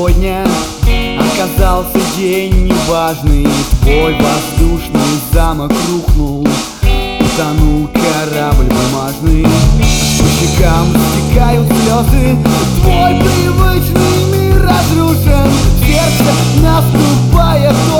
сегодня оказался день неважный. Твой воздушный замок рухнул, утонул корабль бумажный. По щекам стекают слезы, твой привычный мир разрушен. В сердце наступает